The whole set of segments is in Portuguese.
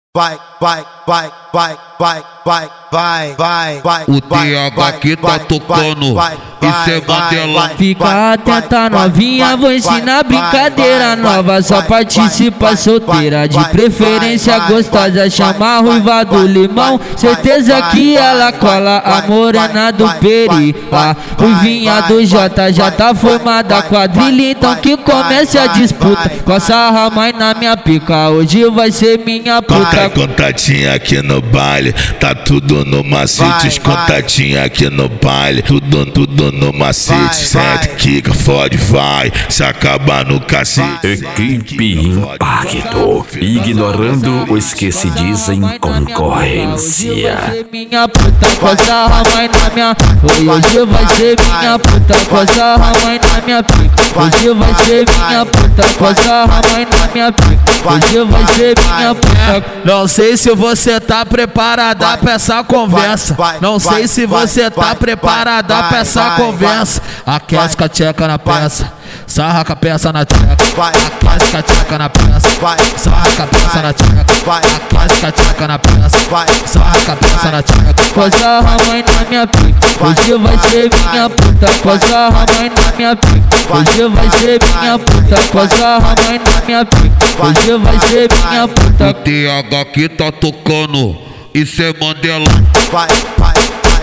vai, vai, vai, vai, vai, vai, vai, vai, vai. O TH que tá tocando, isso é Mandela. Fica atenta novinha, vou ensinar brincadeira nova. Só participa solteira, de preferência gostosa. Chama a ruiva do limão, certeza que ela cola. A morena do Peri, a ruivinha do Jota. Já tá formada quadrilha, então que comece a disputa. Coça a mãe na minha pica, hoje vai ser minha puta. Contatinha aqui no baile, tá tudo no macete. Os contatinhos aqui no baile, tudo no macete. Sente, quica, fode, vai, se acabar no cacete. Equipe Impacto, ignorando o esquecidiz em concorrência. Minha puta, coça a mãe na minha. Hoje vai ser minha puta, coça a mãe na minha pica. Hoje vai ser minha puta, coça a mãe na minha pica. Hoje vai ser minha puta. Não sei se você tá preparada pra essa conversa. Não sei se você tá preparada pra essa conversa. Aquece com a tcheca na peça, sarra com a peça na tcheca. Aquece com a tcheca na peça, sarra com a peça na tcheca. Aquece com a tcheca na peça, sarra com a peça na tcheca. Coça a mãe na minha pica, hoje vai ser minha puta. Coça a mãe na minha pica, hoje vai ser minha puta. Coça a mãe na minha pica, hoje vai ser minha puta. O TH que tá tocando, isso é Mandela. Vai, vai,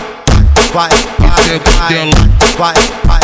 vai, Isso é Mandela. vai, vai,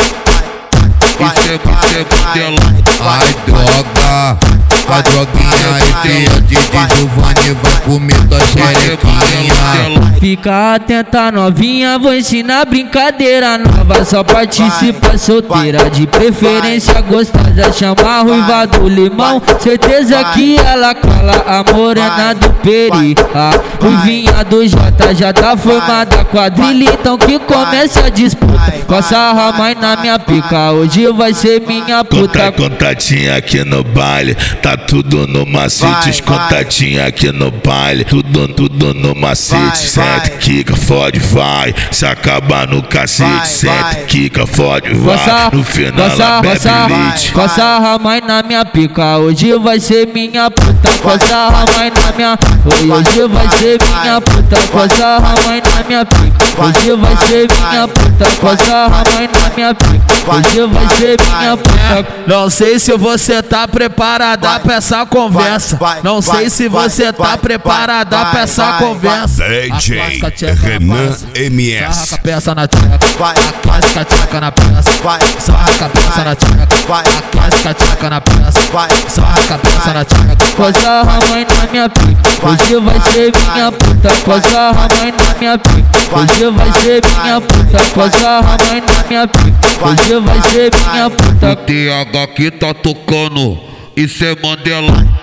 Isso é Mandela. Ai droga, a droguinha aí tem a de Giovanni, vai comer tua xerequinha. Fica atenta novinha, vou ensinar brincadeira nova. Só participa solteira, de preferência gostosa. Chama a ruiva do limão, certeza que ela cola. A morena do Peri, a ruivinha do Jota. Já tá formada quadrilha, então que comece a disputa. Coça a mãe na minha pica, hoje vai ser minha puta. Contatinha aqui no baile, tá tudo no macete. Os contatinhos aqui no baile, tudo no macete. Sente, quica, fode, vai, se acabar no cacete. Sente, quica, fode, vai, no final ela bebe leite. Coça a mãe na minha pica, hoje vai ser minha puta. Coça a mãe na minha, hoje vai ser minha puta. Coça a mãe na minha pica, hoje vai ser minha puta. Coça a mãe na minha pica, hoje vai ser minha puta. Não sei se você tá preparada pra essa conversa. Não sei se você tá preparada pra essa conversa. DJ Renan MS. Sarra com a peça na tcheca, aquece com a tcheca na peça. Sarra com a peça na tcheca, aquece com a tcheca na peça. Sarra com a peça na tcheca. Coça a mãe na minha pica, hoje vai ser minha puta. Coça a mãe na minha pica, hoje vai ser minha puta. Coça a mãe na minha pica, hoje vai ser minha puta. O TH que tá tocando, isso é Mandela.